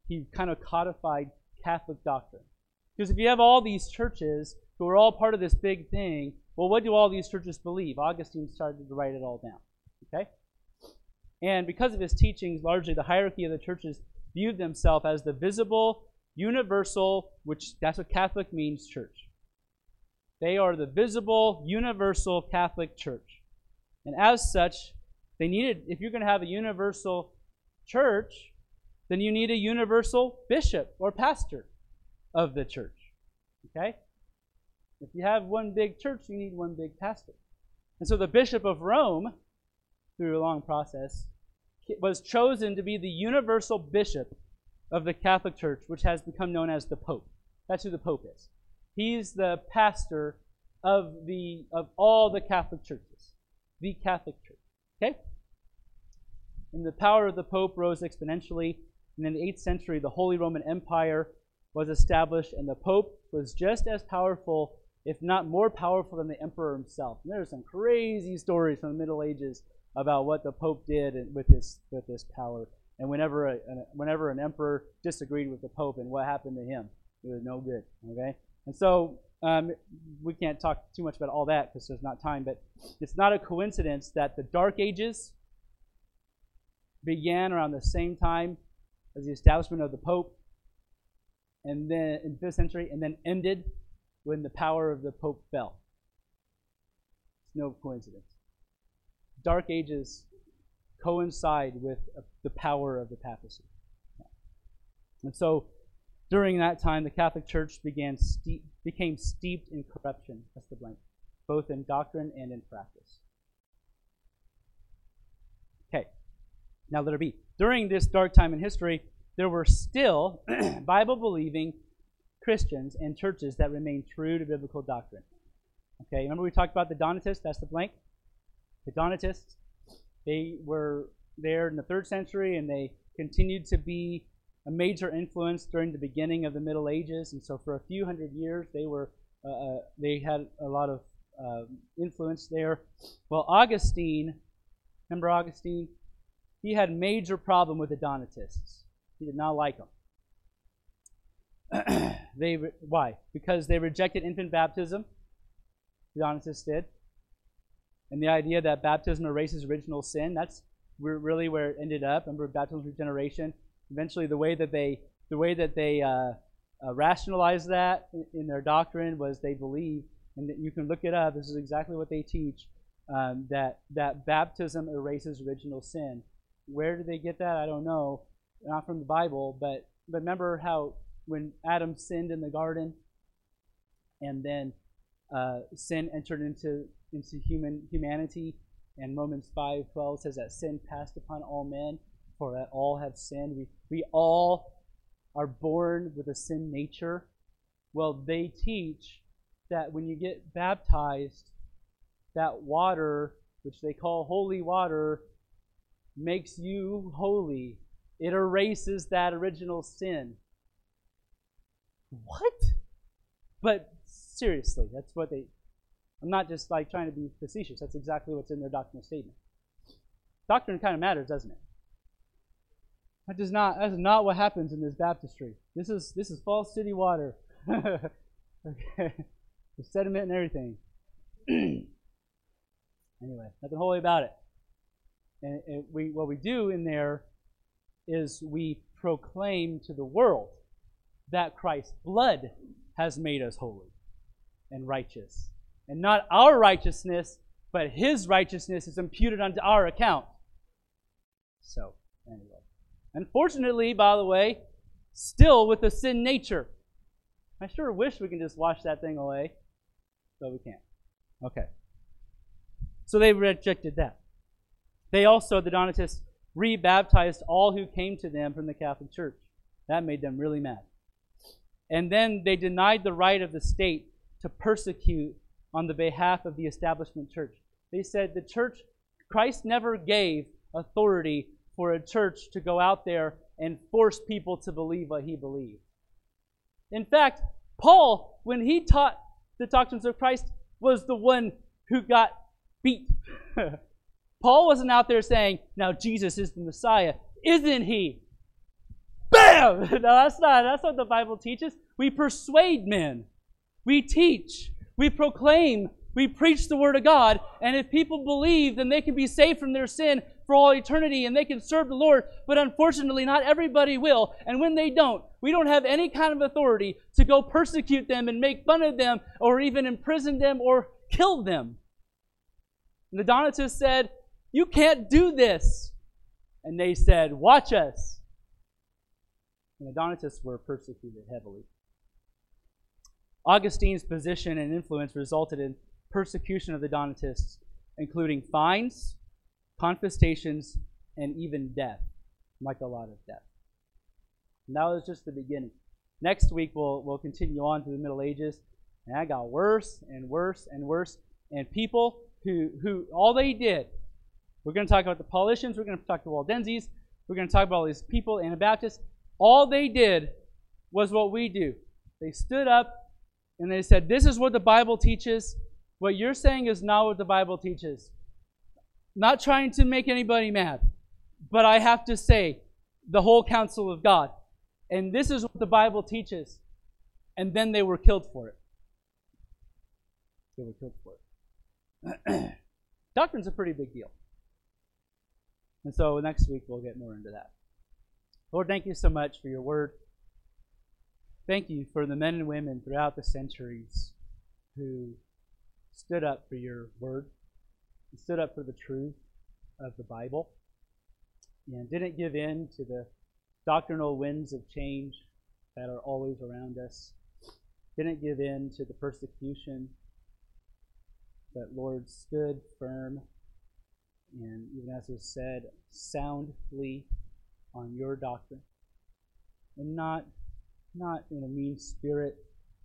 he kind of codified Catholic doctrine. Because if you have all these churches who are all part of this big thing, well, what do all these churches believe? Augustine started to write it all down. Okay? And because of his teachings, largely the hierarchy of the churches viewed themselves as the visible, universal, which that's what Catholic means, church. They are the visible, universal Catholic church. And as such, they needed, if you're going to have a universal church, then you need a universal bishop or pastor of the church. Okay? If you have one big church, you need one big pastor. And so the Bishop of Rome, through a long process, was chosen to be the universal bishop of the Catholic Church, which has become known as the Pope. That's who the Pope is. He's the pastor of the of all the Catholic churches, the Catholic Church. Okay? And the power of the Pope rose exponentially. And in the eighth century, the Holy Roman Empire was established, and the Pope was just as powerful, if not more powerful, than the Emperor himself. And there are some crazy stories from the Middle Ages about what the Pope did with his with his power. And whenever a, whenever an emperor disagreed with the Pope and what happened to him, it was no good. Okay, and so um, we can't talk too much about all that because there's not time. But it's not a coincidence that the Dark Ages began around the same time as the establishment of the Pope, and then in the fifth century, and then ended when the power of the Pope fell. It's no coincidence. Dark Ages coincide with the power of the papacy. And so during that time, the Catholic Church began steep, became steeped in corruption, that's the blank, both in doctrine and in practice. Okay, now let it be. During this dark time in history, there were still Bible-believing Christians and churches that remained true to biblical doctrine. Okay, remember we talked about the Donatists? That's the blank. The Donatists, they were there in the third century, and they continued to be a major influence during the beginning of the Middle Ages. And so for a few hundred years, they were uh, they had a lot of uh, influence there. Well, Augustine, remember Augustine? He had major problem with the Donatists. He did not like them. they why? Because they rejected infant baptism. The Donatists did. And the idea that baptism erases original sin, that's really where it ended up. Remember baptism regeneration? Eventually the way that they the way that they uh, uh, rationalized that in, in their doctrine was they believed, and you can look it up, this is exactly what they teach, um, that, that baptism erases original sin. Where did they get that? I don't know. Not from the Bible, but, but remember how when Adam sinned in the garden, and then uh, sin entered into into human humanity, and Romans five twelve says that sin passed upon all men, for that all have sinned. We we all are born with a sin nature. Well, they teach that when you get baptized, that water, which they call holy water, makes you holy. It erases that original sin. What? But seriously, that's what they... I'm not just like trying to be facetious. That's exactly what's in their doctrinal statement. Doctrine kind of matters, doesn't it? That does not. That is not what happens in this baptistry. This is this is Falls City water. Okay, the sediment and everything. Anyway, nothing holy about it. And, and we what we do in there is we proclaim to the world that Christ's blood has made us holy and righteous. And not our righteousness, but His righteousness is imputed unto our account. So, anyway. Unfortunately, by the way, still with a sin nature. I sure wish we can just wash that thing away, but we can't. Okay. So they rejected that. They also, the Donatists, rebaptized all who came to them from the Catholic Church. That made them really mad. And then they denied the right of the state to persecute on the behalf of the establishment church. They said the church, Christ never gave authority for a church to go out there and force people to believe what he believed. In fact, Paul, when he taught the doctrines of Christ, was the one who got beat. Paul wasn't out there saying, now Jesus is the Messiah. Isn't he? bam! No, that's not, that's what the Bible teaches. We persuade men. We teach. We proclaim. We preach the Word of God. And if people believe, then they can be saved from their sin for all eternity and they can serve the Lord. But unfortunately, not everybody will. And when they don't, we don't have any kind of authority to go persecute them and make fun of them or even imprison them or kill them. And the Donatists said, you can't do this. And they said, watch us. And the Donatists were persecuted heavily. Augustine's position and influence resulted in persecution of the Donatists, including fines, confiscations, and even death, like a lot of death. And that was just the beginning. Next week, we'll, we'll continue on to the Middle Ages, and that got worse and worse and worse. And people who, who all they did, we're going to talk about the Paulicians, we're going to talk about the Waldenses, we're going to talk about all these people, Anabaptists. All they did was what we do. They stood up and they said, this is what the Bible teaches. What you're saying is not what the Bible teaches. Not trying to make anybody mad, but I have to say the whole counsel of God. And this is what the Bible teaches. And then they were killed for it. They were killed for it. Doctrine's a pretty big deal. And so next week we'll get more into that. Lord, thank you so much for your word. Thank you for the men and women throughout the centuries who stood up for your word, and stood up for the truth of the Bible, and didn't give in to the doctrinal winds of change that are always around us, didn't give in to the persecution, but Lord, stood firm, and even as was said, soundly on your doctrine, and not not in a mean spirit,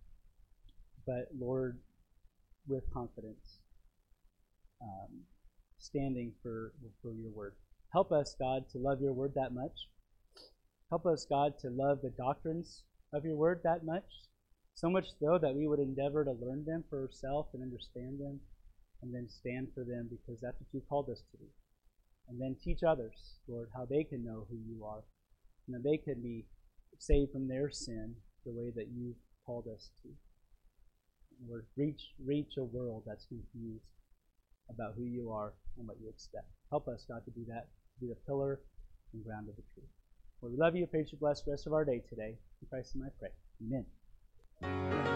but Lord, with confidence, um, standing for, for your word. Help us, God, to love your word that much. Help us, God, to love the doctrines of your word that much, so much so that we would endeavor to learn them for ourselves and understand them, and then stand for them because that's what you called us to do. And then teach others, Lord, how they can know who you are, and that they can be saved from their sin the way that you've called us to. Lord, reach, reach a world that's confused about who you are and what you expect. Help us, God, to do that, to be the pillar and ground of the truth. Lord, we love you. Pray that you bless the rest of our day today. In Christ's name I pray. Amen.